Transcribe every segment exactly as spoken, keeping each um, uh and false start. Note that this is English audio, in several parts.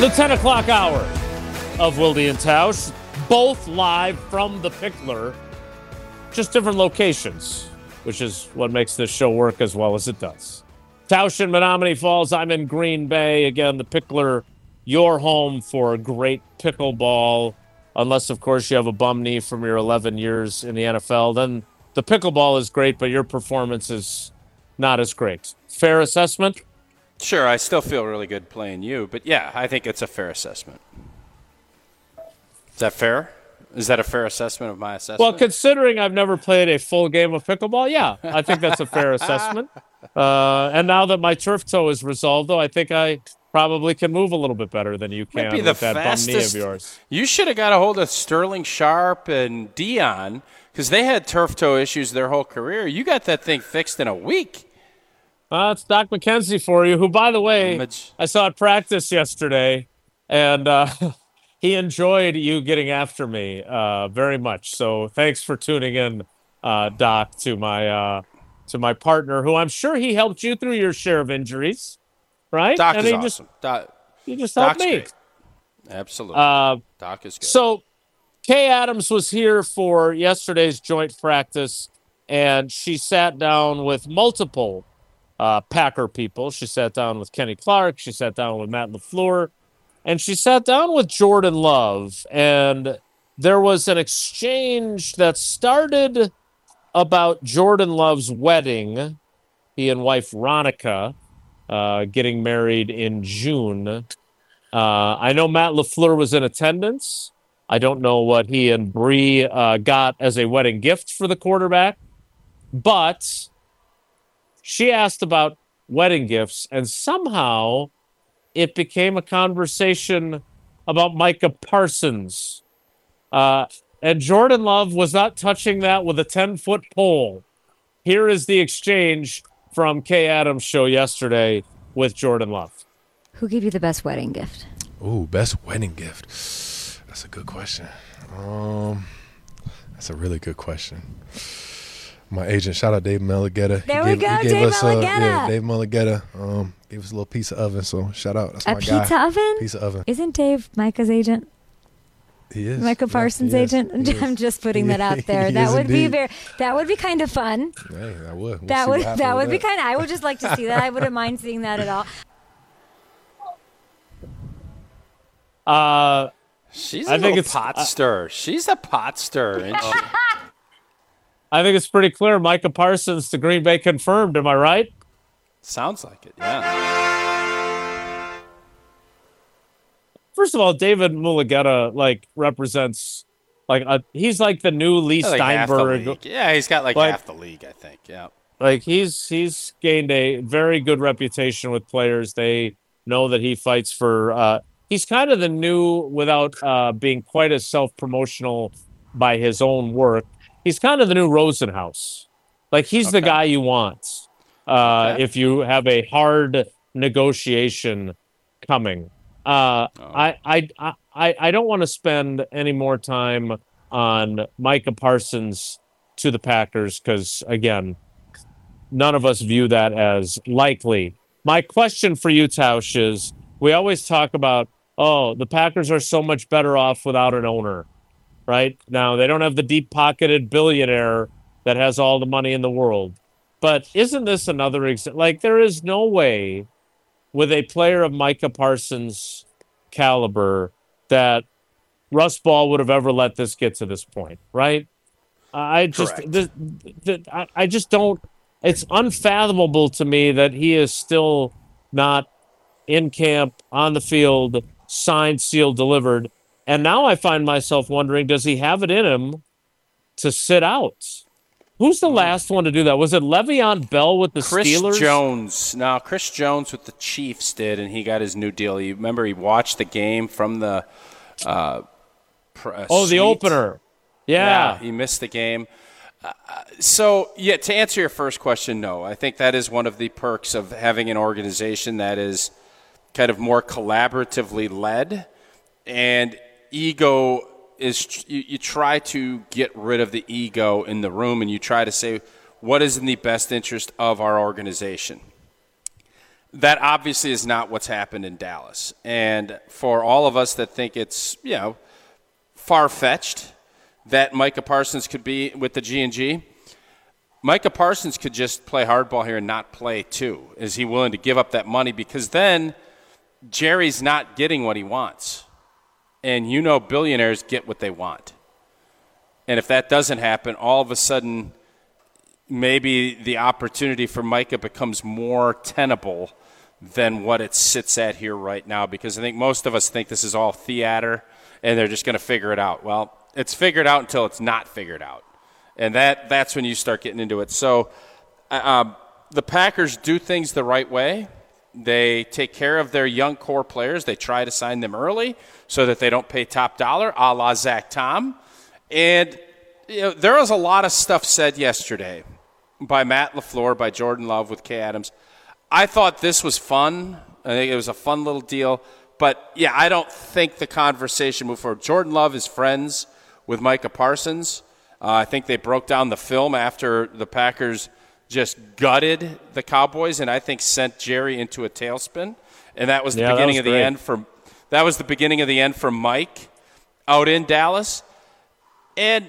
The ten o'clock hour of Wilde and Tausch, both live from the Pickler, just different locations, which is what makes this show work as well as it does. Tausch in Menomonee Falls, I'm in Green Bay. Again, the Pickler, your home for great pickleball, unless, of course, you have a bum knee from your eleven years in the N F L. Then the pickleball is great, but your performance is not as great. Fair assessment? Sure, I still feel really good playing you, but yeah, I think it's a fair assessment. Is that fair? Is that a fair assessment of my assessment? Well, considering I've never played a full game of pickleball, yeah, I think that's a fair assessment. Uh, and now that my turf toe is resolved, though, I think I probably can move a little bit better than you can with that bum knee of yours. You should have got a hold of Sterling Sharp and Dion because they had turf toe issues their whole career. You got that thing fixed in a week. Uh, it's Doc McKenzie for you, who, by the way, I saw at practice yesterday, and uh, he enjoyed you getting after me uh, very much. So thanks for tuning in, uh, Doc, to my uh, to my partner, who I'm sure he helped you through your share of injuries, right? Doc and is he awesome. Just, Doc, he just helped Doc's me. Great. Absolutely. Uh, Doc is good. So Kay Adams was here for yesterday's joint practice, and she sat down with multiple Uh, Packer people. She sat down with Kenny Clark. She sat down with Matt LaFleur. And she sat down with Jordan Love. And there was an exchange that started about Jordan Love's wedding. He and wife Ronica uh, getting married in June. Uh, I know Matt LaFleur was in attendance. I don't know what he and Bree uh, got as a wedding gift for the quarterback. But she asked about wedding gifts, and somehow it became a conversation about Micah Parsons. Uh, and Jordan Love was not touching that with a ten-foot pole. Here is the exchange from Kay Adams' show yesterday with Jordan Love. Who gave you the best wedding gift? Ooh, best wedding gift. That's a good question. Um, that's a really good question. My agent, shout out Dave Mulligetta. There we gave, go, he gave Dave us, Mulligetta. Uh, yeah, Dave Mulligetta um, gave us a little piece of oven, so shout out. That's a my guy. pizza oven? Piece of oven. Isn't Dave Micah's agent? He is. Micah Parsons' yeah, agent? I'm just putting that out there. He that is would indeed. be very. That would be kind of fun. Hey, that would. We'll that see would. what That would with be that. kind of. I would just like to see that. I wouldn't mind seeing that at all. Uh, She's I a think little it's pot uh, stir. She's a pot stir, isn't she? I think it's pretty clear Micah Parsons to Green Bay confirmed. Am I right? Sounds like it, yeah. First of all, David Mulligetta like represents like a, he's like the new Lee Like half the Steinberg. league. Yeah, he's got like, Like- half the league, I think. Yeah. Like he's he's gained a very good reputation with players. They know that he fights for. Uh, he's kind of the new, without uh, being quite as self-promotional by his own work. He's kind of the new Rosenhaus. Like he's the Okay. guy you want uh, Okay. if you have a hard negotiation coming. Uh, Oh. I, I I I don't want to spend any more time on Micah Parsons to the Packers because again, none of us view that as likely. My question for you, Tausch, is we always talk about, oh, the Packers are so much better off without an owner, right? Now, they don't have the deep-pocketed billionaire that has all the money in the world. But isn't this another example? Like, there is no way with a player of Micah Parsons' caliber that Russ Ball would have ever let this get to this point, right? I just, Correct. the, the, I, I just don't. It's unfathomable to me that he is still not in camp, on the field, signed, sealed, delivered. And now I find myself wondering, does he have it in him to sit out? Who's the last one to do that? Was it Le'Veon Bell with the Chris Steelers? Jones. No, Chris Jones with the Chiefs did, and he got his new deal. You remember he watched the game from the uh, pr- uh, Oh, the suite? opener. Yeah. He missed the game. Uh, so, yeah, to answer your first question, no. I think that is one of the perks of having an organization that is kind of more collaboratively led, and ego is you, you try to get rid of the ego in the room, and you try to say what is in the best interest of our organization. That obviously is not what's happened in Dallas. And for all of us that think it's, you know, far-fetched that Micah Parsons could be with the G and G, Micah Parsons could just play hardball here and not play too. Is he willing to give up that money? Because then Jerry's not getting what he wants. And you know billionaires get what they want. And if that doesn't happen, all of a sudden maybe the opportunity for Micah becomes more tenable than what it sits at here right now, because I think most of us think this is all theater and they're just going to figure it out. Well, it's figured out until it's not figured out, and that that's when you start getting into it. So uh, the Packers do things the right way. They take care of their young core players. They try to sign them early so that they don't pay top dollar, a la Zach Tom. And you know, there was a lot of stuff said yesterday by Matt LaFleur, by Jordan Love with Kay Adams. I thought this was fun. I think it was a fun little deal. But, yeah, I don't think the conversation moved forward. Jordan Love is friends with Micah Parsons. Uh, I think they broke down the film after the Packers just gutted the Cowboys and I think sent Jerry into a tailspin. And that was the yeah, beginning was of the great. end for that was the beginning of the end for Mike out in Dallas. And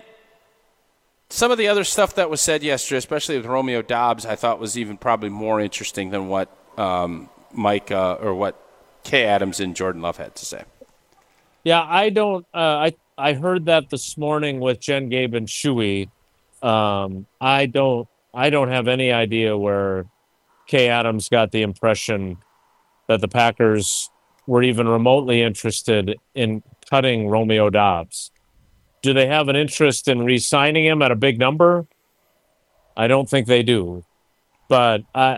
some of the other stuff that was said yesterday, especially with Romeo Doubs, I thought was even probably more interesting than what um, Mike uh, or what Kay Adams and Jordan Love had to say. Yeah, I don't. Uh, I I heard that this morning with Jen, Gabe, and Shuey. Um, I don't. I don't have any idea where Kay Adams got the impression that the Packers were even remotely interested in cutting Romeo Doubs. Do they have an interest in re-signing him at a big number? I don't think they do. But, uh,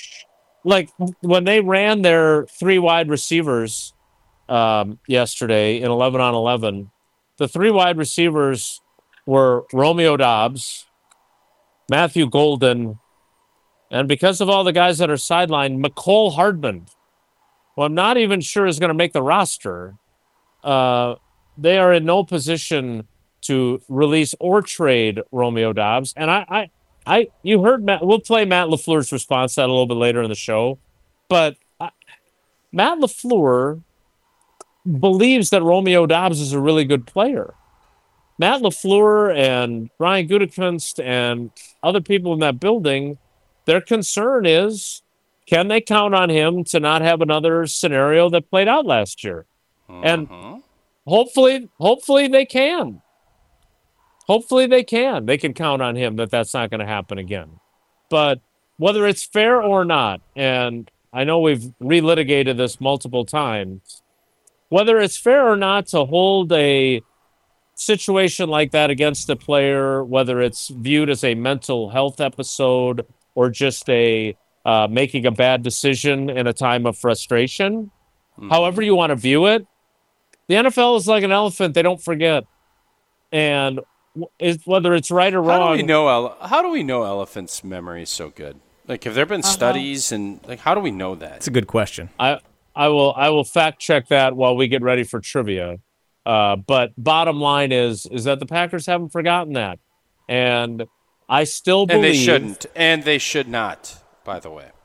like, when they ran their three wide receivers um, yesterday in eleven on eleven, the three wide receivers were Romeo Doubs, Matthew Golden, and because of all the guys that are sidelined, McCole Hardman, who I'm not even sure is going to make the roster. Uh, they are in no position to release or trade Romeo Doubs. And I, I, I, you heard Matt. We'll play Matt LaFleur's response to that a little bit later in the show. But I, Matt LaFleur believes that Romeo Doubs is a really good player. Matt LaFleur and Ryan Gutekunst and other people in that building, their concern is, can they count on him to not have another scenario that played out last year? Uh-huh. And hopefully, hopefully they can. Hopefully they can. They can count on him that that's not going to happen again. But whether it's fair or not, and I know we've relitigated this multiple times, whether it's fair or not to hold a situation like that against a player, whether it's viewed as a mental health episode or just a uh, making a bad decision in a time of frustration, mm-hmm. however you want to view it, the N F L is like an elephant. They don't forget. And is, whether it's right or wrong. How do we know, ele- how do we know elephants' memory is so good? Like, have there been uh-huh. studies, and like, how do we know that? It's a good question. I I will I will fact check that while we get ready for trivia. Uh, but bottom line is is that the Packers haven't forgotten that, and I still believe, and they shouldn't, and they should not. By the way,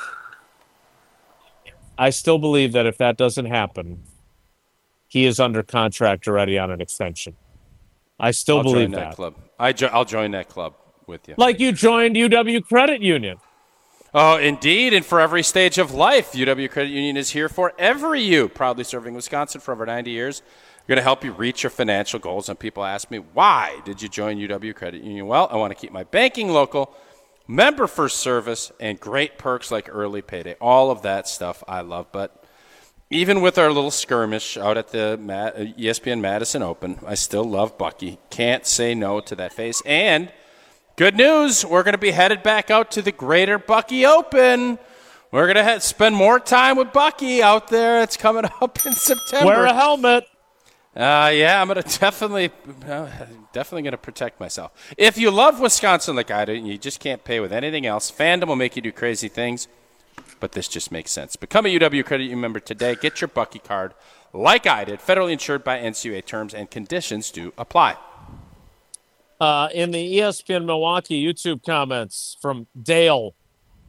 I still believe that if that doesn't happen, he is under contract already on an extension. I still I'll believe join that, that. club. I jo- I'll join that club with you. Like you joined U W Credit Union. Oh, indeed. And for every stage of life, U W Credit Union is here for every you. Proudly serving Wisconsin for over ninety years. We're going to help you reach your financial goals. And people ask me, why did you join U W Credit Union? Well, I want to keep my banking local, member first service, and great perks like early payday. All of that stuff I love. But even with our little skirmish out at the E S P N Madison Open, I still love Bucky. Can't say no to that face. And good news, we're going to be headed back out to the Greater Bucky Open. We're going to head, spend more time with Bucky out there. It's coming up in September. Wear a helmet. Uh, yeah, I'm going to definitely, uh, definitely going to protect myself. If you love Wisconsin like I do, and you just can't pay with anything else, fandom will make you do crazy things, but this just makes sense. Become a U W Credit Union member today. Get your Bucky card like I did. Federally insured by N C U A. Terms and conditions do apply. Uh, in the E S P N Milwaukee YouTube comments from Dale,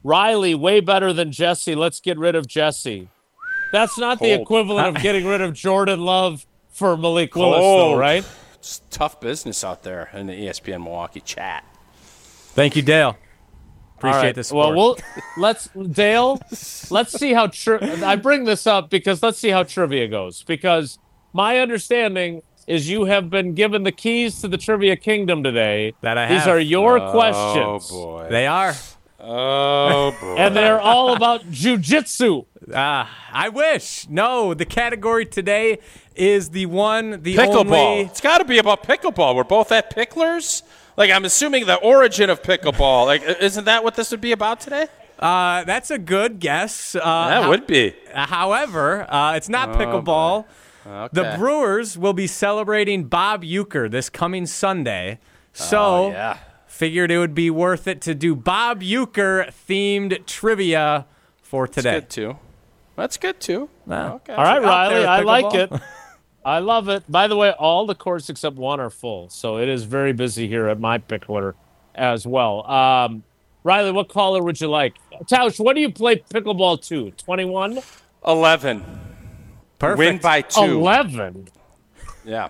Riley, way better than Jesse. Let's get rid of Jesse. That's not the Cold. equivalent of getting rid of Jordan Love for Malik Willis, though, Cold. right? It's tough business out there in the E S P N Milwaukee chat. Thank you, Dale. Appreciate All right. the support. Well, we'll let's Dale. Let's see how. Tri- I bring this up because let's see how trivia goes. Because my understanding is you have been given the keys to the trivia kingdom today. That I These have. are your Oh, questions, boy. They are. Oh, boy. and they're all about jujitsu. Ah, I wish. No, the category today is the one, the Pickleball. only. It's got to be about pickleball. We're both at Picklers. Like, I'm assuming the origin of pickleball. Like, isn't that what this would be about today? Uh, that's a good guess. Uh, That how- would be. However, uh, it's not pickleball. Okay. The Brewers will be celebrating Bob Uecker this coming Sunday. So, Oh, yeah. figured it would be worth it to do Bob Uecker themed trivia for That's today. good, too. That's good, too. Wow. Okay. All right, Out Riley, there, I like pickleball. it. I love it. By the way, all the courts except one are full, so it is very busy here at my pickler as well. Um, Riley, what caller would you like? Tausch, what do you play pickleball to? twenty-one? eleven. Perfect. Win by two. eleven? Yeah.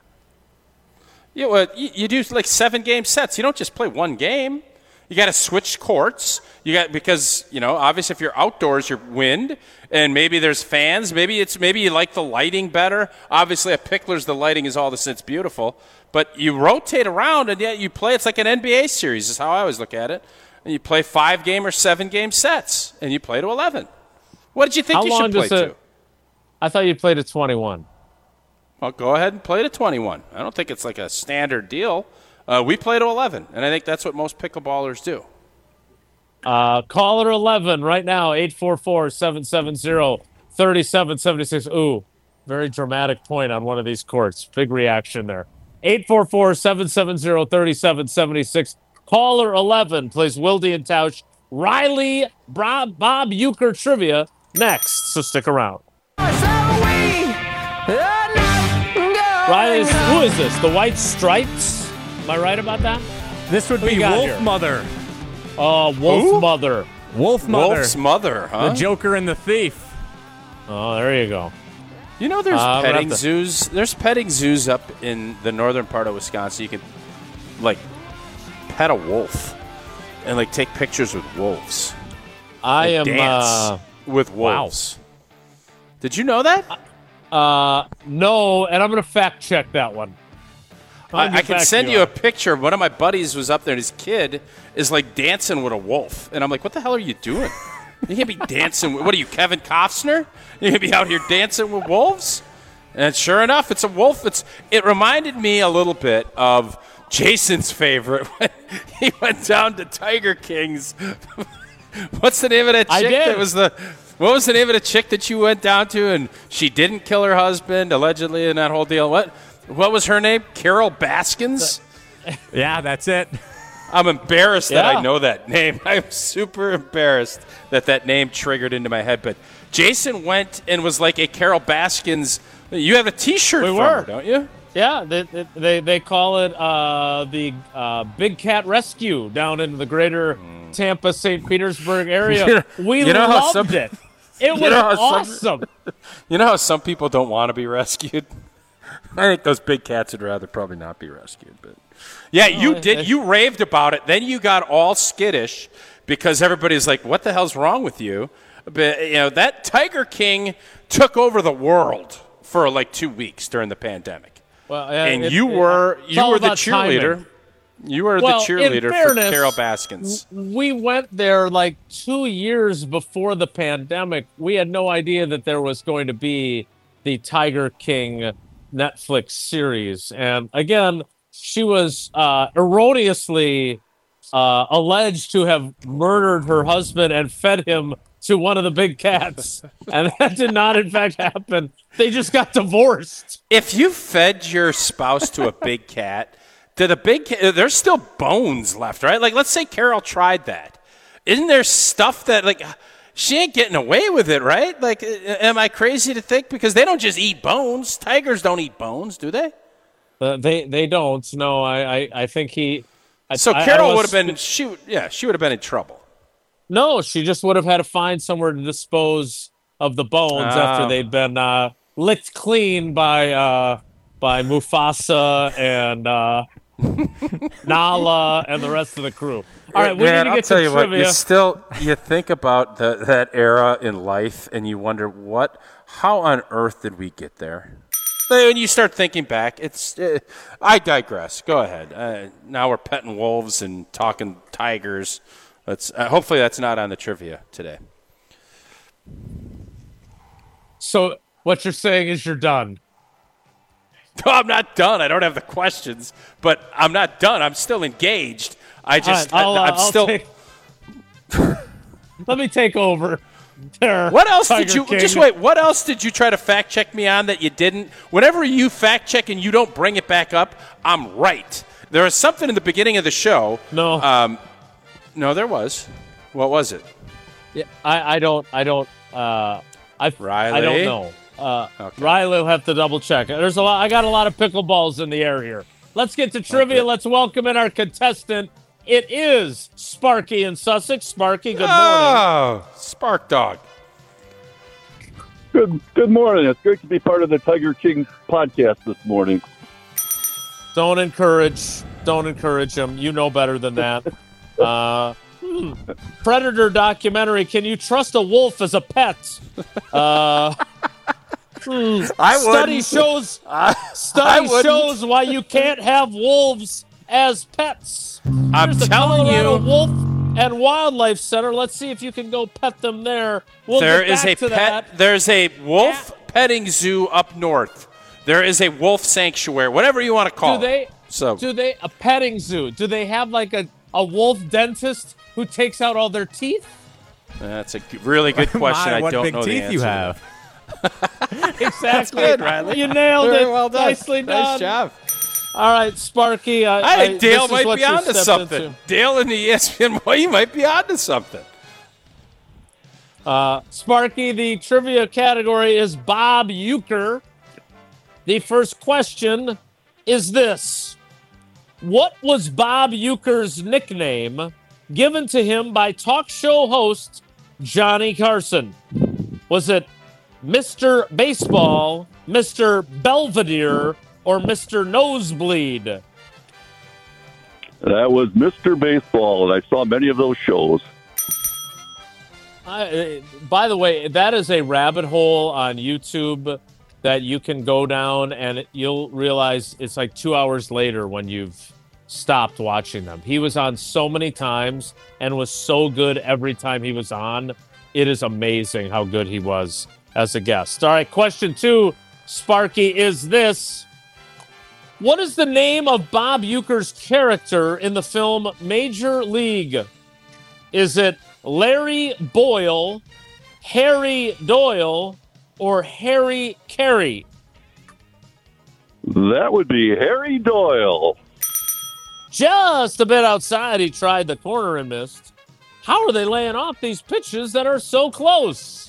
Yeah, well, you, you do like seven game sets. You don't just play one game. You got to switch courts. You got because you know obviously if you're outdoors, you're wind, and maybe there's fans. Maybe it's maybe you like the lighting better. Obviously, at Picklers, the lighting is all this. It's beautiful, but you rotate around and yet you play. It's like an N B A series. Is how I always look at it. And you play five game or seven game sets, and you play to eleven. What did you think How you long should play does it- to? I thought you played at twenty-one. Well, go ahead and play to twenty-one. I don't think it's like a standard deal. Uh, we play to eleven, and I think that's what most pickleballers do. Uh, caller eleven right now, eight four four, seven seven zero, three seven seven six. Ooh, very dramatic point on one of these courts. Big reaction there. eight four four, seven seven zero, three seven seven six. Caller eleven plays Wilde and Tausch. Riley, Bob, Bob Uecker trivia next, so stick around. Riley, who is this? The White Stripes? Am I right about that? This would Who be you got Wolf here? Mother. Uh, Wolf Who? Mother. Wolf Mother. Wolf's mother, huh? The Joker and the Thief. Oh, there you go. You know, there's Uh, I'm gonna petting have to- zoos. There's petting zoos up in the northern part of Wisconsin. You can, like, pet a wolf and like take pictures with wolves. I and am. dance Uh, with wolves. Did you know that? uh, no, and I'm going to fact check that one. I'm I, gonna I get can back send to you a on it. picture. One of my buddies was up there, and his kid is like dancing with a wolf, and I'm like, "What the hell are you doing? You can't be dancing. With, what are you, Kevin Costner? You can't be out here dancing with wolves?" And sure enough, it's a wolf. It's. It reminded me a little bit of Jason's favorite when he went down to Tiger King's. What's the name of that I chick did. that was the? What was the name of the chick that you went down to, and she didn't kill her husband allegedly, in that whole deal? What? What was her name? Carol Baskins? Yeah, that's it. I'm embarrassed that Yeah. I know that name. I'm super embarrassed that that name triggered into my head. But Jason went and was like a Carol Baskins. You have a T-shirt We from were. her, don't you? Yeah, they they, they call it uh, the uh, Big Cat Rescue down in the greater Tampa, Saint Petersburg area. You know- we you know how loved some- it. It was know how some- awesome. You know how some people don't want to be rescued? I think those big cats would rather probably not be rescued. But yeah, you Oh, did. I- You raved about it. Then you got all skittish because everybody's like, "What the hell's wrong with you?" But you know that Tiger King took over the world for like two weeks during the pandemic, Well, and it- you it- were it's you all were the about cheerleader. timing. You were Well, the in cheerleader fairness, for Carol Baskins. We went there like two years before the pandemic. We had no idea that there was going to be the Tiger King Netflix series. And again, she was uh, erroneously uh, alleged to have murdered her husband and fed him to one of the big cats. And that did not, in fact, happen. They just got divorced. If you fed your spouse to a big cat, to the big cat, there's still bones left, right? Like, let's say Carol tried that. Isn't there stuff that, like, she ain't getting away with it, right? Like, am I crazy to think? Because they don't just eat bones. Tigers don't eat bones, do they? Uh, they they don't. No, I, I, I think he. I, So I- I Carol was- would have been, she, would- yeah, she would have been in trouble. No, she just would have had to find somewhere to dispose of the bones Oh. after they'd been uh, licked clean by uh, by Mufasa and uh, Nala and the rest of the crew. All right, we Man, need to I'll get tell to you what, trivia. you still you think about the, that era in life, and you wonder what, how on earth did we get there? When you start thinking back, it's. Uh, I digress. Go ahead. Uh, now we're petting wolves and talking tigers. Let's. Uh, hopefully, that's not on the trivia today. So what you're saying is you're done. No, I'm not done. I don't have the questions, but I'm not done. I'm still engaged. I just. All right, I'll, I, uh, I'm I'll still. take- Let me take over. There, What else did Tiger you King. just wait? What else did you try to fact check me on that you didn't? Whenever you fact check and you don't bring it back up, I'm right. There was something in the beginning of the show. No. Um, no, there was. What was it? Yeah, I, I don't. I don't. Uh, I. Riley? I don't know. Uh, Okay. Riley will have to double check. There's a lot. I got a lot of pickleballs in the air here. Let's get to trivia. Okay. Let's welcome in our contestant. It is Sparky in Sussex. Sparky, good morning. Oh, Spark Dog. Good good morning. It's great to be part of the Tiger King podcast this morning. Don't encourage. Don't encourage him. You know better than that. Uh, hmm. Predator documentary. Can you trust a wolf as a pet? Uh, hmm. I Study wouldn't. shows. I Study wouldn't. shows why you can't have wolves as pets. I'm There's the telling Colorado you, Wolf and Wildlife Center. Let's see if you can go pet them there. We'll there get is back a to pet. that. There's a wolf petting zoo up north. There is a wolf sanctuary, whatever you want to call Do they? it. So Do they a petting zoo? Do they have like a, a wolf dentist who takes out all their teeth? that's a g- really good question. My, I what don't big know the teeth answer you to have. Exactly. good, Riley. You nailed Very it. well done. Nicely done. Nice job. All right, Sparky. I, I think Dale this is might what be you onto stepped something. into. Dale and the E S P N boy, you might be onto something. Uh, Sparky, the trivia category is Bob Euchre. The first question is this. What was Bob Euchre's nickname given to him by talk show host Johnny Carson? Was it Mister Baseball, Mister Belvedere, or Mister Nosebleed? That was Mister Baseball, and I saw many of those shows. I, uh, by the way, that is a rabbit hole on YouTube that you can go down, and it, you'll realize it's like two hours later when you've stopped watching them. He was on so many times and was so good every time he was on. It is amazing how good he was as a guest. All right, question two, Sparky, is this. What is the name of Bob Euchre's character in the film Major League? Is it Larry Boyle, Harry Doyle, or Harry Carey? That would be Harry Doyle. Just a bit outside, he tried the corner and missed. How are they laying off these pitches that are so close?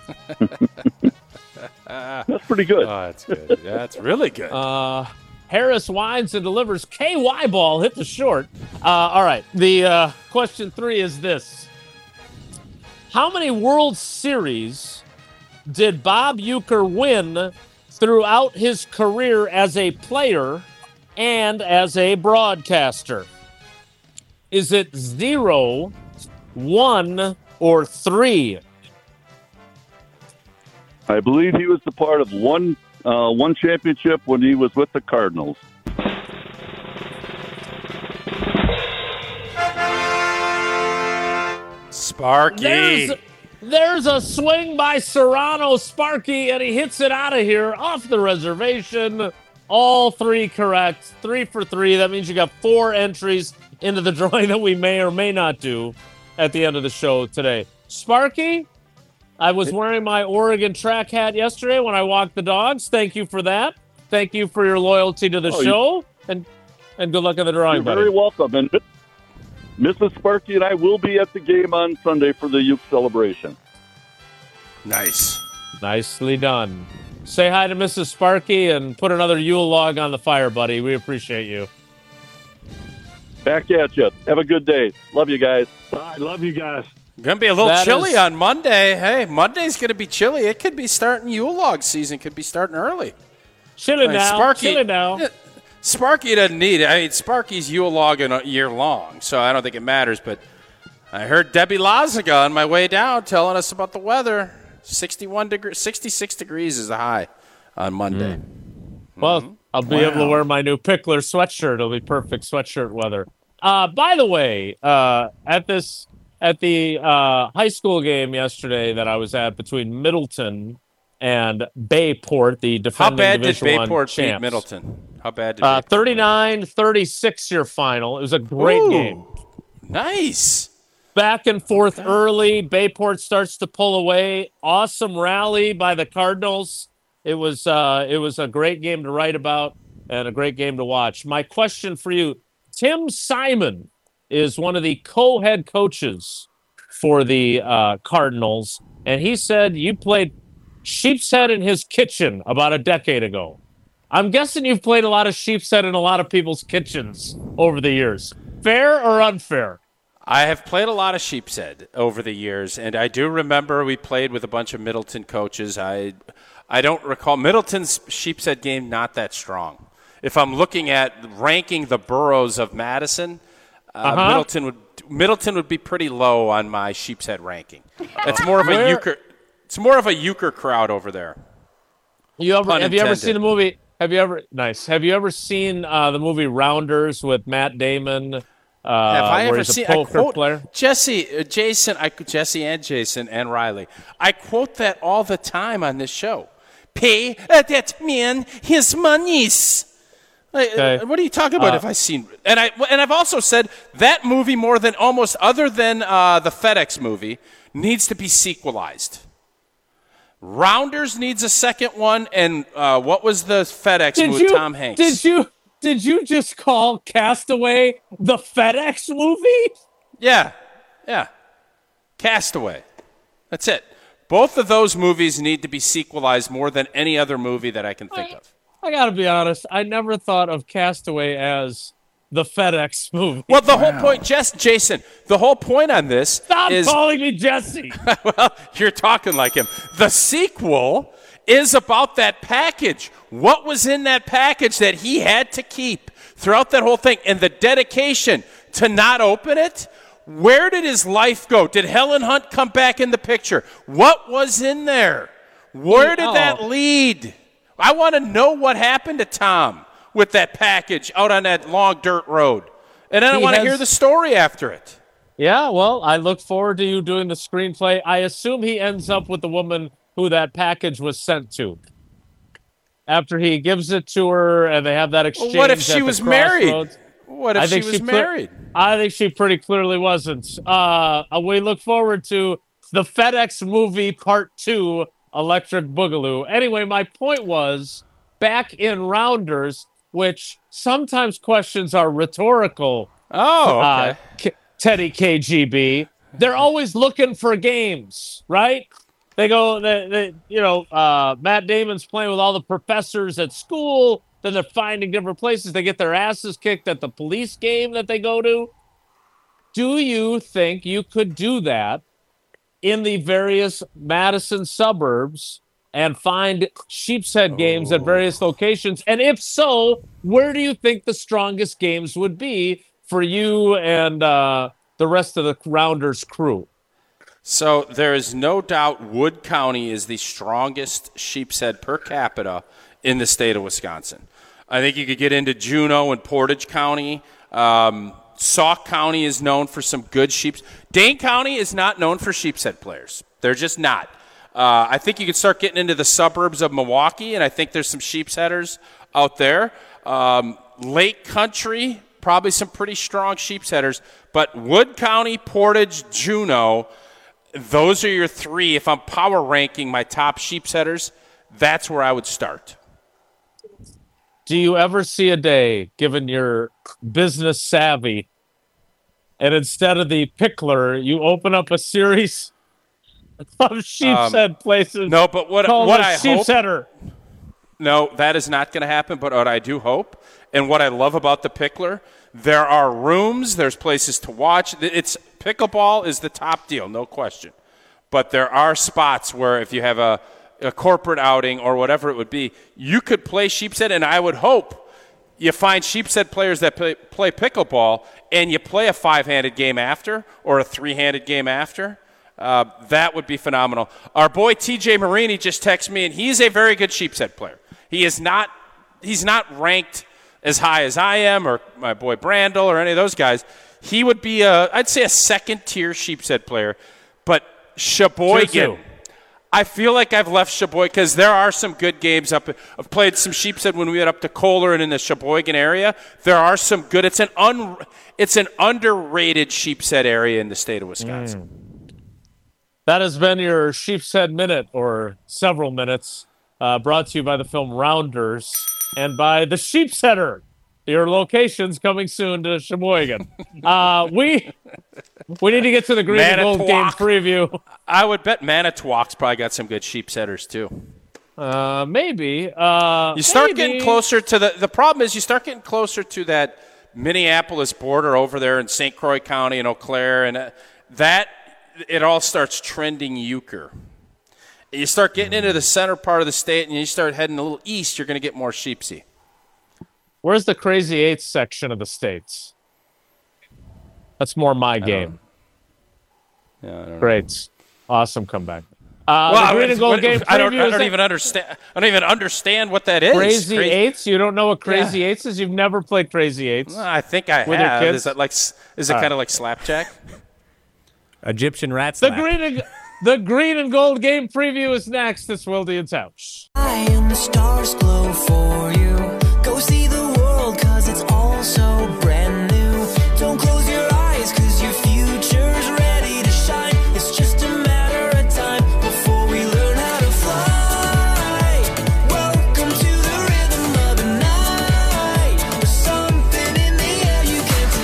That's pretty good. Oh, that's good. Yeah, that's really good. Uh, Harris winds and delivers. K Y ball hit the short. Uh, all right. The uh, question three is this. How many World Series did Bob Euchre win throughout his career as a player and as a broadcaster? Is it zero, one, or three? I believe he was the part of one uh, one championship when he was with the Cardinals. Sparky. There's, there's a swing by Serrano Sparky, and he hits it out of here off the reservation. All three correct. Three for three. That means you got four entries into the drawing that we may or may not do at the end of the show today. Sparky, I was wearing my Oregon track hat yesterday when I walked the dogs. Thank you for that. Thank you for your loyalty to the Oh, you- show, and and good luck in the drawing, You're buddy. very welcome. And Missus Sparky and I will be at the game on Sunday for the Uke celebration. Nice. Nicely done. Say hi to Missus Sparky and put another Yule log on the fire, buddy. We appreciate you. Back at you. Have a good day. Love you guys. I love you guys. Going to be a little That chilly is- on Monday. Hey, Monday's going to be chilly. It could be starting Yule log season. Could be starting early. Chilly I mean, now. Sparky, Chilly now. eh, Sparky doesn't need it. I mean, Sparky's Yule logging a year long, so I don't think it matters. But I heard Debbie Lazaga on my way down telling us about the weather. sixty-one degrees, sixty-six degrees is the high on Monday. Well, I'll be able to wear my new Pickler sweatshirt. It'll be perfect sweatshirt weather. Uh, by the way, uh, at this at the uh, high school game yesterday that I was at between Middleton and Bayport, the How defending bad did Division One Bayport beat champs. Middleton? How bad did Uh, Bayport thirty-nine thirty-six your final. It was a great Ooh. game. Nice. Back and forth early. Bayport starts to pull away. Awesome rally by the Cardinals. It was uh, it was a great game to write about and a great game to watch. My question for you, Tim Simon is one of the co-head coaches for the uh, Cardinals, and he said you played sheep's head in his kitchen about a decade ago. I'm guessing you've played a lot of sheep's head in a lot of people's kitchens over the years. Fair or unfair? I have played a lot of sheep's head over the years, and I do remember we played with a bunch of Middleton coaches. I I don't recall Middleton's sheep's head game not that strong. If I'm looking at ranking the boroughs of Madison, uh, Uh-huh. Middleton would Middleton would be pretty low on my sheep's head ranking. It's more of a Where- euchre. It's more of a euchre crowd over there. You ever Pun have you ever intended. seen the movie? Have you ever nice? Have you ever seen uh, the movie Rounders with Matt Damon? Uh, Have I where ever he's a seen? I poker quote player. Jesse, uh, Jason, I, Jesse and Jason and Riley. I quote that all the time on this show. Pay uh, that man his monies. Like, Okay. uh, What are you talking about? Uh, if I seen and I and I've also said that movie more than almost other than uh, the FedEx movie needs to be sequelized. Rounders needs a second one, and uh, what was the FedEx Did movie you? with Tom Hanks? Did you? Did you just call Castaway the FedEx movie? Yeah, yeah. Castaway. That's it. Both of those movies need to be sequelized more than any other movie that I can think of. I gotta be honest. I never thought of Castaway as the FedEx movie. Well, the whole point, Jess, Jason, the whole point on this Stop is, calling me Jesse. well, you're talking like him. The sequel is about that package. What was in that package that he had to keep throughout that whole thing, and the dedication to not open it? Where did his life go? Did Helen Hunt come back in the picture? What was in there? Where did that Oh. lead? I want to know what happened to Tom with that package out on that long dirt road. And then I He want to has- hear the story after it. Yeah, well, I look forward to you doing the screenplay. I assume he ends up with the woman who that package was sent to. After he gives it to her and they have that Well, exchange. what if at she the was married? crossroads. What if I she think was cle- married? I think she pretty clearly wasn't. Uh, we look forward to the FedEx movie part two, Electric Boogaloo. Anyway, my point was back in Rounders, which sometimes questions are rhetorical. Oh, okay. uh, K- Teddy K G B. They're always looking for games, right? They go, they, they, you know, uh, Matt Damon's playing with all the professors at school. Then they're finding different places. They get their asses kicked at the police game that they go to. Do you think you could do that in the various Madison suburbs and find sheepshead games at various locations? And if so, where do you think the strongest games would be for you and uh, the rest of the Rounders crew? So there is no doubt Wood County is the strongest sheepshead per capita in the state of Wisconsin. I think you could get into Juneau and Portage County. Um, Sauk County is known for some good sheep. Dane County is not known for sheepshead players. They're just not. Uh, I think you could start getting into the suburbs of Milwaukee, and I think there's some sheepsheaders out there. Um, Lake Country, probably some pretty strong sheepsheaders. But Wood County, Portage, Juneau, those are your three. If I'm power ranking my top sheepsheaders, that's where I would start. Do you ever see a day, given your business savvy, and instead of the Pickler, you open up a series of sheepshead places? No, but what, called what the I hope... Sheepsheader. No, that is not going to happen, but what I do hope, and what I love about the Pickler, there are rooms, there's places to watch. It's Pickleball is the top deal, no question. But there are spots where if you have a, a corporate outing or whatever it would be, you could play Sheepshead, and I would hope you find Sheepshead players that play, play pickleball and you play a five-handed game after or a three-handed game after. Uh, that would be phenomenal. Our boy T J Marini just texted me, and he's a very good Sheepshead player. He is not he's not ranked as high as I am or my boy Brandel or any of those guys. He would be, a, I'd say, a second-tier Sheepshead player. But Sheboygan, I feel like I've left Sheboygan because there are some good games up. I've played some Sheepshead when we went up to Kohler and in the Sheboygan area. There are some good. It's an un, it's an underrated Sheepshead area in the state of Wisconsin. Mm. That has been your Sheepshead Minute, or several minutes, uh, brought to you by the film Rounders and by the Sheepsheader. Your location's coming soon to Sheboygan. Uh, we we need to get to the Green and Gold game preview. I would bet Manitowoc's probably got some good Sheepsheaders too. Uh, maybe. Uh, you start maybe. getting closer to the. The problem is you start getting closer to that Minneapolis border over there in Saint Croix County and Eau Claire, and uh, that it all starts trending euchre. You start getting into the center part of the state, and you start heading a little east. You're going to get more sheepsy. Where's the Crazy Eights section of the states? That's more my game. Yeah, I don't Great. know. Awesome comeback. Uh, well, the Green and Gold game I don't, I is don't even understand. I don't even understand what that is. Crazy, Crazy Eights? You don't know what Crazy Yeah. Eights is? You've never played Crazy Eights? Well, I think I With your have. kids? Is that like? Is it All kind right. of like slapjack? Egyptian rat The slap. Green and the Green and Gold game preview is next. It's Wildy and Tausch. I and the stars glow for you. Go see the world, cause it's all so brand new. Don't close your eyes, cause your future's ready to shine. It's just a matter of time before we learn how to fly. Welcome to the rhythm of the night. There's something in the air you can't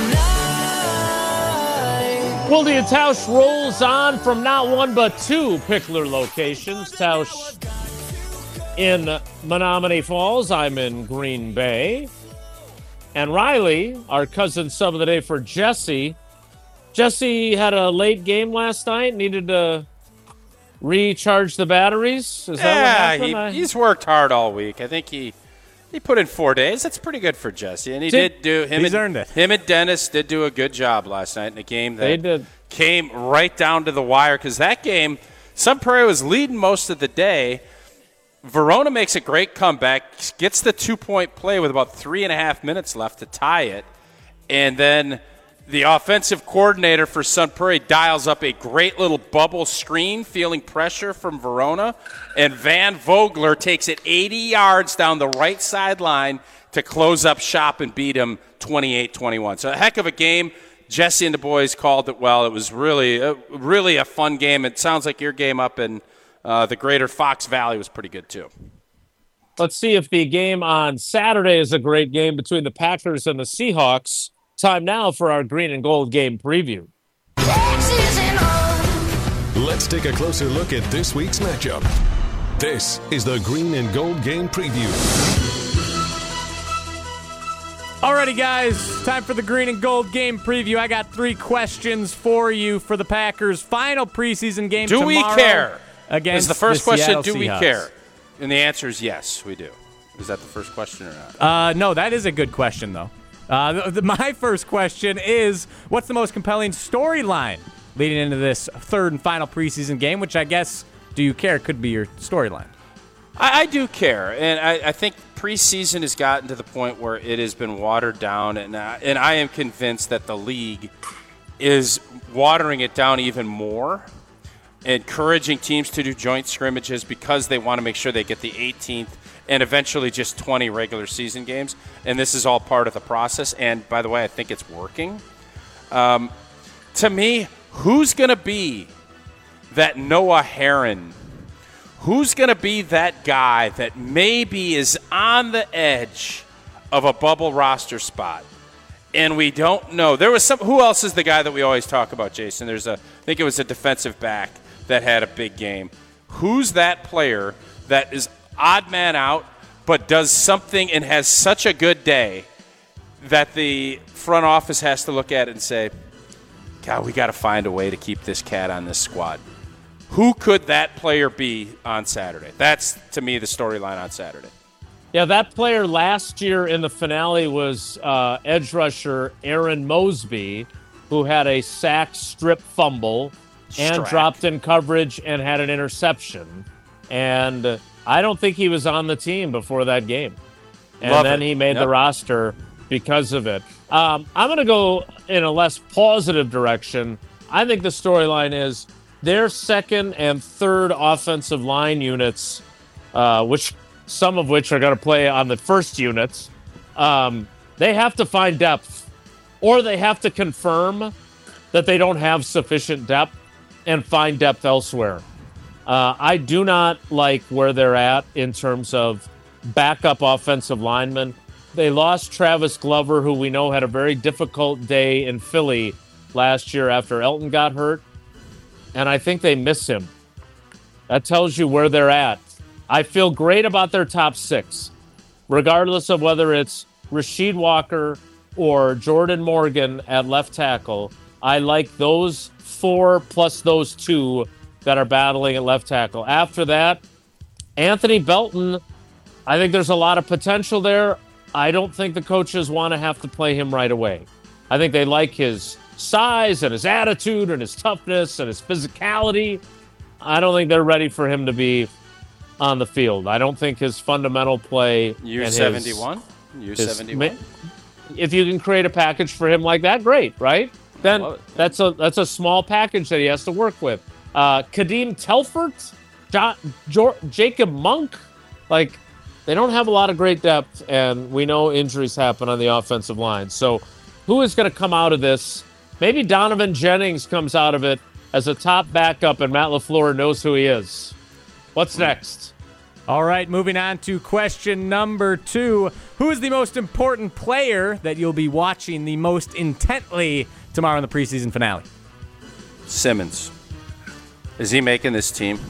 deny. Wildy and Tausch rolls on from not one but two Pickler locations. Tausch in Menominee Falls. I'm in Green Bay. And Riley, our cousin sub of the day for Jesse. Jesse had a late game last night, needed to recharge the batteries. Is that what Yeah, happened? I- he, he's worked hard all week. I think he he put in four days. That's pretty good for Jesse, and he Did- did, do. Him He's and, earned it. Him and Dennis did do a good job last night in a game that They did. came right down to the wire. Because that game, Sun Prairie was leading most of the day. Verona makes a great comeback, gets the two-point play with about three and a half minutes left to tie it, and then the offensive coordinator for Sun Prairie dials up a great little bubble screen, feeling pressure from Verona, and Van Vogler takes it eighty yards down the right sideline to close up shop and beat him twenty-eight twenty-one. So a heck of a game. Jesse and the boys called it well. It was really, uh, really a fun game. It sounds like your game up in uh, the greater Fox Valley was pretty good too. Let's see if the game on Saturday is a great game between the Packers and the Seahawks. Time now for our Green and Gold game preview. Let's take a closer look at this week's matchup. This is the Green and Gold game preview. Alrighty, guys, time for the Green and Gold game preview. I got three questions for you for the Packers' final preseason game Do we tomorrow care? against Is the first the question, Seattle do we Seahawks. care? And the answer is yes, we do. Is that the first question or not? Uh, no, that is a good question, though. Uh, the, the, my first question is, what's the most compelling storyline leading into this third and final preseason game, which I guess, do you care, could be your storyline? I, I do care, and I, I think preseason has gotten to the point where it has been watered down, and I, and I am convinced that the league is watering it down even more, encouraging teams to do joint scrimmages because they want to make sure they get the eighteenth and eventually just twenty regular season games, and this is all part of the process. And by the way, I think it's working. Um, to me, who's going to be that Noah Herron? Who's going to be that guy that maybe is on the edge of a bubble roster spot? And we don't know. There was some. Who else is the guy that we always talk about, Jason? There's a. I think it was a defensive back that had a big game. Who's that player that is odd man out, but does something and has such a good day that the front office has to look at it and say, God, we got to find a way to keep this cat on this squad. Who could that player be on Saturday? That's, to me, the storyline on Saturday. Yeah, that player last year in the finale was uh, edge rusher Aaron Mosby, who had a sack strip fumble and Strack. dropped in coverage and had an interception. And uh, I don't think he was on the team before that game. And Love then it. he made Yep. the roster because of it. Um, I'm going to go in a less positive direction. I think the storyline is their second and third offensive line units, uh, which some of which are going to play on the first units, um, they have to find depth, or they have to confirm that they don't have sufficient depth and find depth elsewhere. Uh, I do not like where they're at in terms of backup offensive linemen. They lost Travis Glover, who we know had a very difficult day in Philly last year after Elton got hurt, and I think they miss him. That tells you where they're at. I feel great about their top six, regardless of whether it's Rasheed Walker or Jordan Morgan at left tackle. I like those four plus those two that are battling at left tackle. After that, Anthony Belton, I think there's a lot of potential there. I don't think the coaches want to have to play him right away. I think they like his size and his attitude and his toughness and his physicality. I don't think they're ready for him to be on the field. I don't think his fundamental play U and seventy-one? U his- seventy-one? his- if you can create a package for him like that, great, right? Then love it. that's a that's a small package that he has to work with. Uh, Kadeem Telfort, jo- jo- Jacob Monk, like they don't have a lot of great depth, and we know injuries happen on the offensive line. So who is going to come out of this? Maybe Donovan Jennings comes out of it as a top backup, and Matt LaFleur knows who he is. What's next? All right, moving on to question number two. Who is the most important player that you'll be watching the most intently tomorrow in the preseason finale? Simmons. Is he making this team?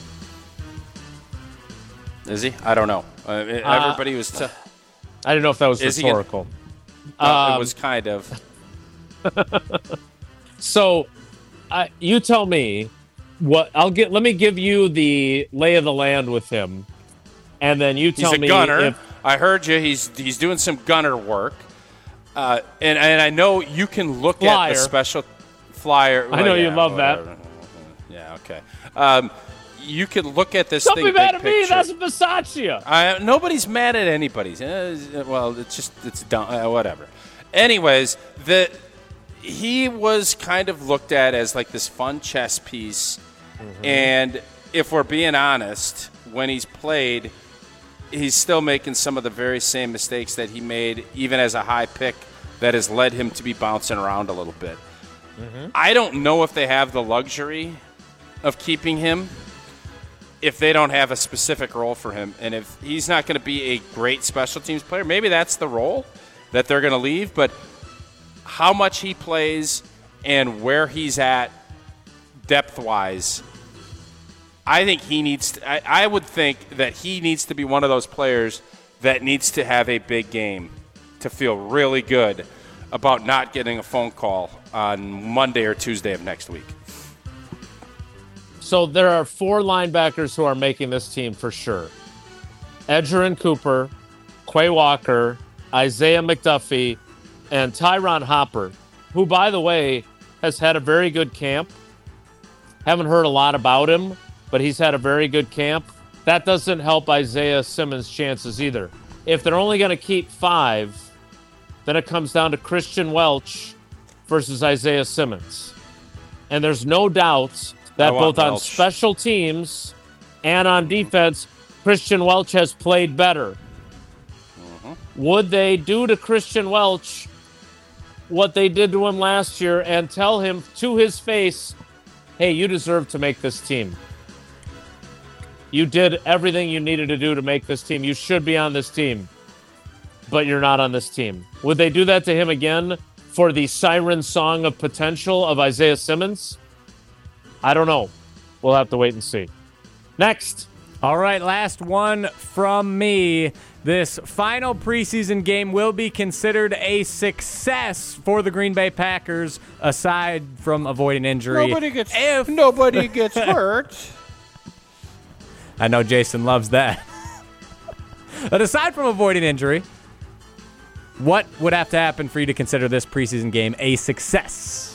Is he? I don't know. Uh, everybody was. T- I didn't know if that was Is he gonna- rhetorical. well, Um, it was kind of. So, I you tell me what I'll get. Let me give you the lay of the land with him, and then you He's tell a me gunner. if I heard you. He's he's doing some gunner work, uh, and and I know you can look Flyer. at the special flyer. I know well, you yeah, love that. whatever. Yeah. Okay. Um, you can look at this don't thing. be mad big at me. picture. That's Versace. I, nobody's mad at anybody's. Uh, well, it's just it's dumb. Uh, whatever. Anyways, the he was kind of looked at as like this fun chess piece, Mm-hmm. and if we're being honest, when he's played, he's still making some of the very same mistakes that he made even as a high pick that has led him to be bouncing around a little bit. Mm-hmm. I don't know if they have the luxury of keeping him if they don't have a specific role for him. And if he's not going to be a great special teams player, maybe that's the role that they're going to leave. But how much he plays and where he's at depth-wise, I think he needs to, I, I would think that he needs to be one of those players that needs to have a big game to feel really good about not getting a phone call on Monday or Tuesday of next week. So there are four linebackers who are making this team for sure. Edgerrin Cooper, Quay Walker, Isaiah McDuffie, and Tyron Hopper, who, by the way, has had a very good camp. Haven't heard a lot about him, but he's had a very good camp. That doesn't help Isaiah Simmons' chances either. If they're only going to keep five, then it comes down to Christian Welch versus Isaiah Simmons. And there's no doubt that I want both on Welch. special teams and on defense, Christian Welch has played better. Mm-hmm. Would they do to Christian Welch what they did to him last year and tell him to his face, hey, you deserve to make this team? You did everything you needed to do to make this team. You should be on this team, but you're not on this team. Would they do that to him again for the siren song of potential of Isaiah Simmons? I don't know. We'll have to wait and see. Next. All right, last one from me. This final preseason game will be considered a success for the Green Bay Packers, aside from avoiding injury. Nobody gets if nobody gets hurt. I know Jason loves that. But aside from avoiding injury, what would have to happen for you to consider this preseason game a success?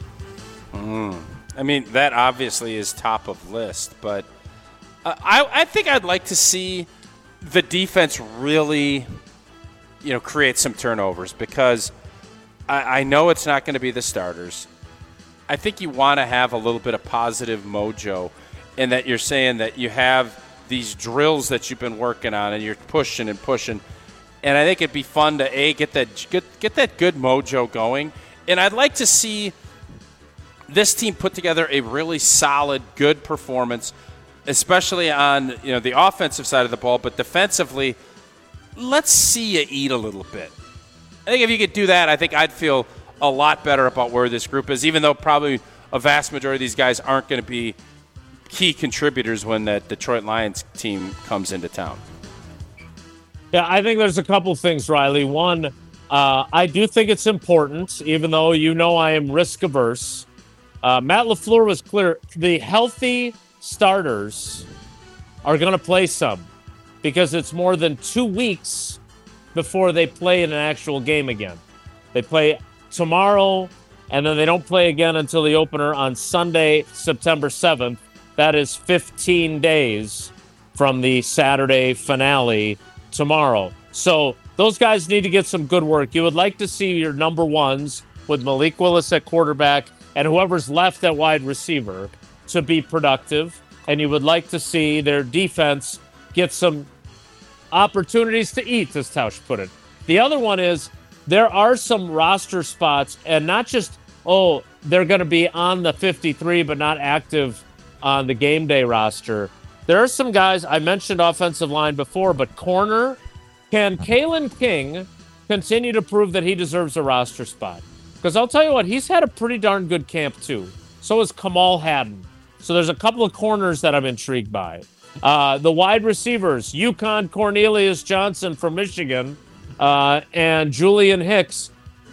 Mm. I mean, that obviously is top of list, but uh, I, I think I'd like to see the defense really, you know, create some turnovers, because I, I know it's not going to be the starters. I think you want to have a little bit of positive mojo, in that you're saying that you have these drills that you've been working on and you're pushing and pushing. And I think it'd be fun to, A, get that get, get that good mojo going. And I'd like to see this team put together a really solid, good performance, especially on, you know, the offensive side of the ball. But defensively, let's see you eat a little bit. I think if you could do that, I think I'd feel a lot better about where this group is, even though probably a vast majority of these guys aren't going to be key contributors when that Detroit Lions team comes into town. Yeah, I think there's a couple things, Riley. One, uh, I do think it's important, even though you know I am risk averse. Uh, Matt LaFleur was clear. The healthy starters are going to play some, because it's more than two weeks before they play in an actual game again. They play tomorrow, and then they don't play again until the opener on Sunday, September seventh. That is fifteen days from the Saturday finale tomorrow. So those guys need to get some good work. You would like to see your number ones with Malik Willis at quarterback and whoever's left at wide receiver to be productive. And you would like to see their defense get some opportunities to eat, as Tausch put it. The other one is there are some roster spots, and not just, oh, they're going to be on the fifty-three but not active on the game day roster. There are some guys, I mentioned offensive line before, but corner, can Kalen King continue to prove that he deserves a roster spot? Because I'll tell you what, he's had a pretty darn good camp too. So has Kamal Haddon. So there's a couple of corners that I'm intrigued by. Uh, the wide receivers, Yukon Cornelius Johnson from Michigan uh, and Julian Hicks.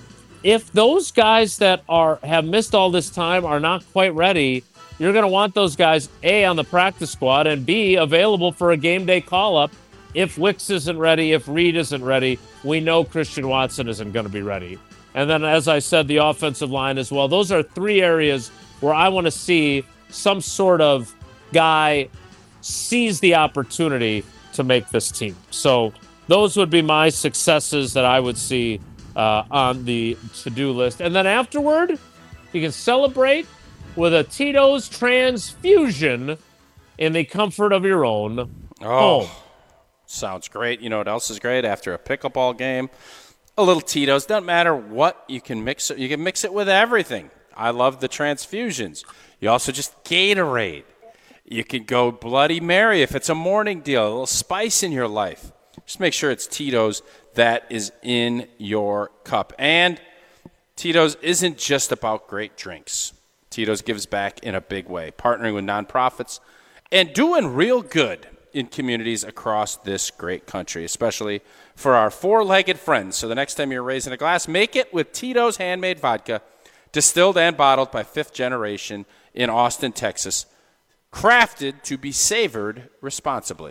If those guys that are have missed all this time are not quite ready, you're going to want those guys, A, on the practice squad, and B, available for a game day call-up. If Wicks isn't ready, if Reed isn't ready, we know Christian Watson isn't going to be ready. And then, as I said, the offensive line as well. Those are three areas where I want to see some sort of guy seize the opportunity to make this team. So those would be my successes that I would see uh, on the to-do list. And then afterward, you can celebrate with a Tito's transfusion in the comfort of your own Oh, home. Sounds great. You know what else is great? After a pickleball game, a little Tito's. Doesn't matter what, you can mix it. You can mix it with everything. I love the transfusions. You also just Gatorade. You can go Bloody Mary if it's a morning deal, a little spice in your life. Just make sure it's Tito's that is in your cup. And Tito's isn't just about great drinks. Tito's gives back in a big way, partnering with nonprofits and doing real good in communities across this great country, especially for our four-legged friends. So the next time you're raising a glass, make it with Tito's handmade vodka, distilled and bottled by Fifth Generation in Austin, Texas, crafted to be savored responsibly.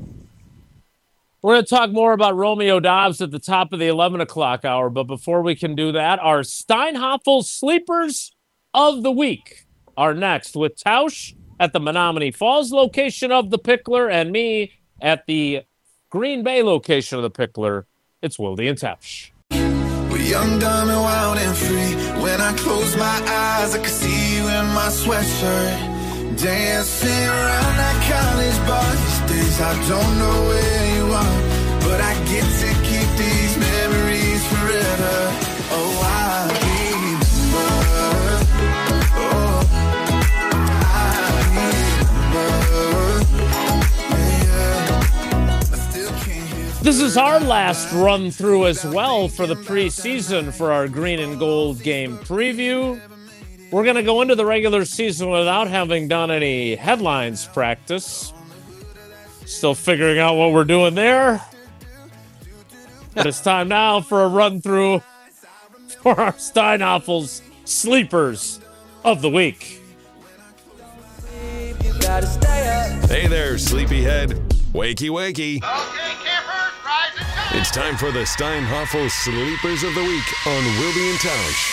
We're going to talk more about Romeo Dobbs at the top of the eleven o'clock hour, but before we can do that, our Steinhoffel Sleepers of the Week are next, with Tausch at the Menominee Falls location of the Pickler and me at the Green Bay location of the Pickler. It's Wilde and Tausch. We're young, dumb, and wild and free. When I close my eyes, I can see you in my sweatshirt, dancing around that college bar. These days I don't know where you are, but I get to keep these memories forever. Oh, I remember. Oh, This is our last run through as well for the preseason for our Green and Gold game preview. We're going to go into the regular season without having done any headlines practice. Still figuring out what we're doing there. But it's time now for a run through for our Steinhafels sleepers of the week. Hey there, sleepyhead. Wakey, wakey. Okay, campers, rise and shine. It's time for the Steinhoffel Sleepers of the Week on Wilby and Tausch.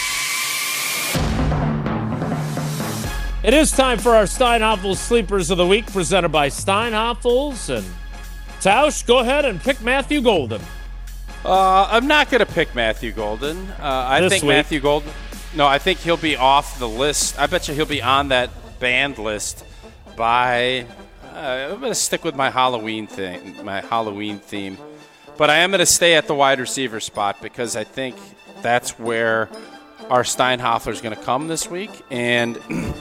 It is time for our Steinhoffels sleepers of the week, presented by Steinhoffels. And Tausch, go ahead and pick Matthew Golden. Uh, I'm not going to pick Matthew Golden. Uh, I This think week. Matthew Golden. No, I think he'll be off the list. I bet you he'll be on that banned list by. Uh, I'm going to stick with my Halloween thing, my Halloween theme. But I am going to stay at the wide receiver spot because I think that's where our Steinhoffler is going to come this week. And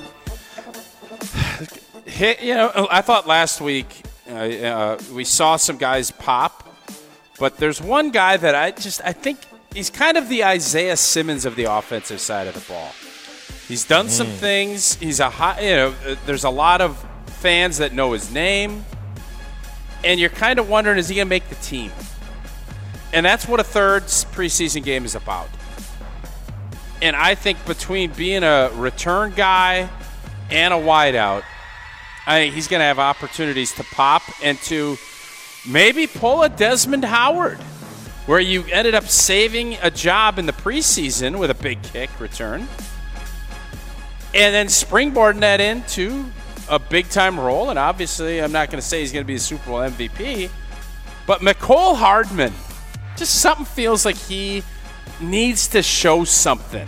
hit, you know, I thought last week uh, uh, we saw some guys pop. But there's one guy that I just I think he's kind of the Isaiah Simmons of the offensive side of the ball. He's done some things. He's a high, you know, there's a lot of fans that know his name, and you're kind of wondering, is he going to make the team? And that's what a third preseason game is about. And I think between being a return guy and a wideout, I think he's going to have opportunities to pop and to maybe pull a Desmond Howard, where you ended up saving a job in the preseason with a big kick return, and then springboarding that into a big-time role. And obviously, I'm not going to say he's going to be a Super Bowl M V P, but Mecole Hardman, just something feels like he needs to show something.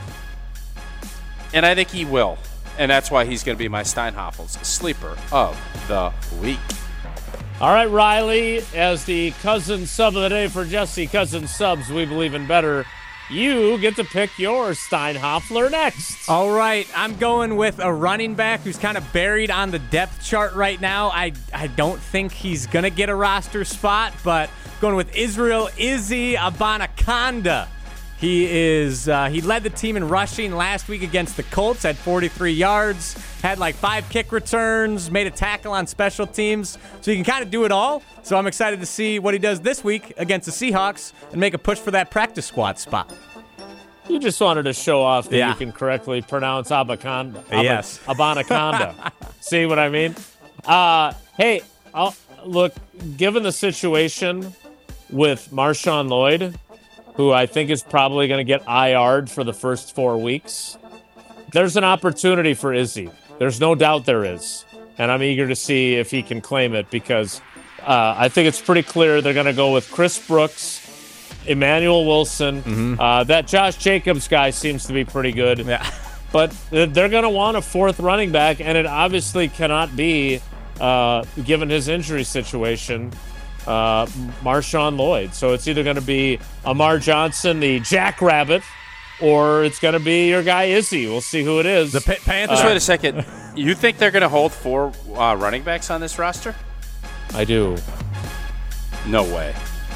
And I think he will. And that's why he's going to be my Steinhoffels sleeper of the week. All right, Riley, as the cousin sub of the day for Jesse Cousin Subs, we believe in better. You get to pick your Steinhoffler next. All right, I'm going with a running back who's kind of buried on the depth chart right now. I, I don't think he's going to get a roster spot, but going with Israel Izzy Abanaconda. He is uh, he led the team in rushing last week against the Colts, had forty-three yards, had like five kick returns, made a tackle on special teams. So he can kind of do it all. So I'm excited to see what he does this week against the Seahawks and make a push for that practice squad spot. You just wanted to show off that Yeah. you can correctly pronounce Abaconda. Ab- Yes. Abanaconda. See what I mean? Uh, hey, I'll, look, given the situation with Marshawn Lloyd, who I think is probably going to get I R'd for the first four weeks, there's an opportunity for Izzy. There's no doubt there is. And I'm eager to see if he can claim it because uh, I think it's pretty clear they're going to go with Chris Brooks, Emmanuel Wilson. Mm-hmm. Uh, that Josh Jacobs guy seems to be pretty good. Yeah. But they're going to want a fourth running back, and it obviously cannot be, uh, given his injury situation, uh, Marshawn Lloyd. So it's either going to be Amar Johnson, the Jackrabbit, or it's going to be your guy Izzy. We'll see who it is. The Pitt Panthers. Just wait a second. You think they're going to hold four uh, running backs on this roster? I do. No way.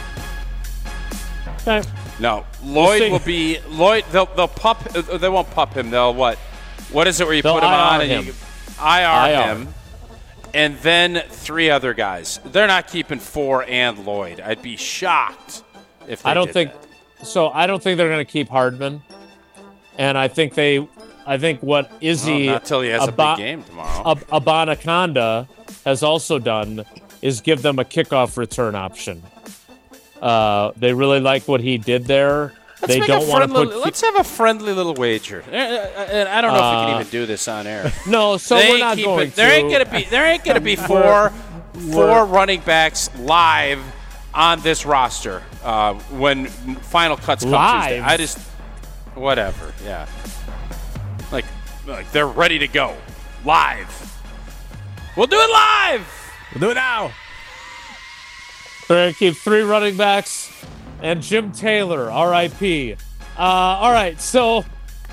Okay. No. Lloyd see. will be Lloyd. They'll they'll pup. uh, They won't pup him. They'll what? What is it where you They'll put him I R on and him. you I R I R. him, and then three other guys. They're not keeping four and Lloyd. I'd be shocked if they I don't did think that. so. I don't think they're going to keep Hardman, and I think they. I think what Izzy Well, not till he has a Aba- big game tomorrow. Ab- Abanaconda has also done is give them a kickoff return option. Uh, they really like what he did there. Let's they make don't a want to friendly- put. Let's have a friendly little wager. Uh, uh, And I don't know if we Uh, can even do this on air. No, so They we're ain't not keeping- going There to. ain't gonna be. There ain't gonna be four four running backs live on this roster uh, when final cuts come Tuesday. Live? I just whatever. Yeah, like like they're ready to go live. We'll do it live. We'll do it now. They're going to keep three running backs and Jim Taylor, R I P. Uh, all right, so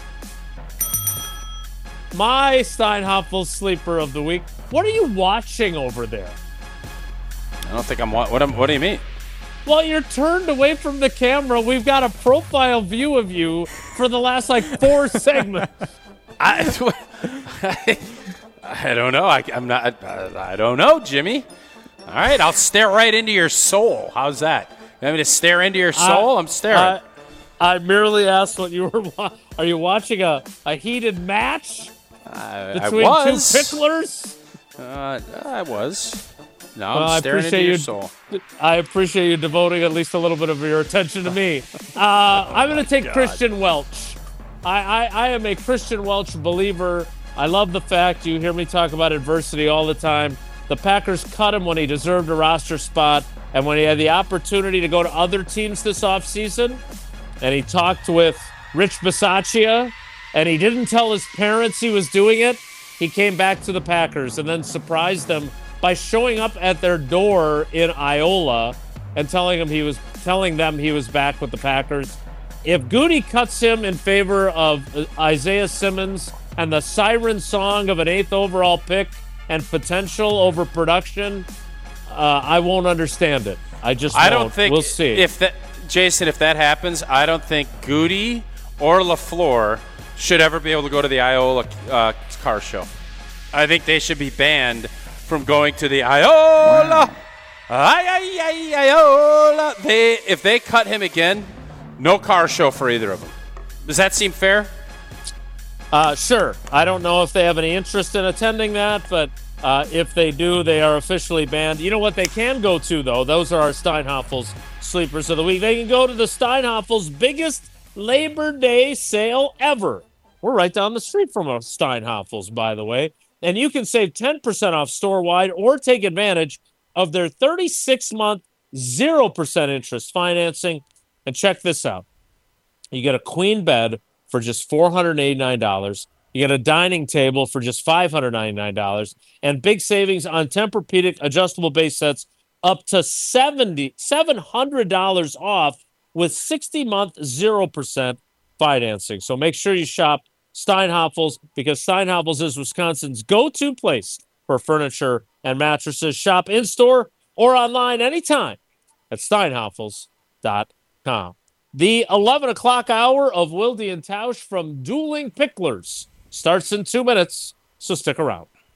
my Steinhoffel sleeper of the week. What are you watching over there? I don't think I'm. What? What, am- what do you mean? Well, you're turned away from the camera. We've got a profile view of you for the last like four segments. I, I don't know. I, I'm not. I, I don't know, Jimmy. All right, I'll stare right into your soul. How's that? You want me to stare into your soul? I, I'm staring. I, I merely asked what you were. Wa- Are you watching a, a heated match I, between I was. two picklers? Uh, I was. No, Well, I I'm staring into appreciate your you. soul. I appreciate you devoting at least a little bit of your attention to me. Uh, I'm going to take Christian Welch. I, I, I am a Christian Welch believer. I love the fact you hear me talk about adversity all the time. The Packers cut him when he deserved a roster spot, and when he had the opportunity to go to other teams this offseason, and he talked with Rich Bisaccia, and he didn't tell his parents he was doing it. He came back to the Packers and then surprised them by showing up at their door in Iola and telling them he was telling them he was back with the Packers. If Goody cuts him in favor of Isaiah Simmons and the siren song of an eighth overall pick and potential over production, uh, I won't understand it. I just I won't. don't think We'll see. If that, Jason, if that happens, I don't think Goody or LaFleur should ever be able to go to the Iola uh, car show. I think they should be banned from going to the Iola. Ay, ay, ay, Iola. They, if they cut him again, no car show for either of them. Does that seem fair? Uh, sure. I don't know if they have any interest in attending that, but uh, if they do, they are officially banned. You know what they can go to, though? Those are our Steinhafels sleepers of the week. They can go to the Steinhafels' biggest Labor Day sale ever. We're right down the street from a Steinhafels, by the way. And you can save ten percent off store-wide or take advantage of their thirty-six month, zero percent interest financing. And check this out. You get a queen bed for just four hundred eighty-nine dollars. You get a dining table for just five hundred ninety-nine dollars. And big savings on Tempur-Pedic adjustable base sets up to seventy, seven hundred dollars off with sixty month, zero percent financing. So make sure you shop Steinhafels, because Steinhafels is Wisconsin's go-to place for furniture and mattresses. Shop in-store or online anytime at steinhafels dot com. The eleven o'clock hour of Wilde and Tausch from Dueling Picklers starts in two minutes, so stick around.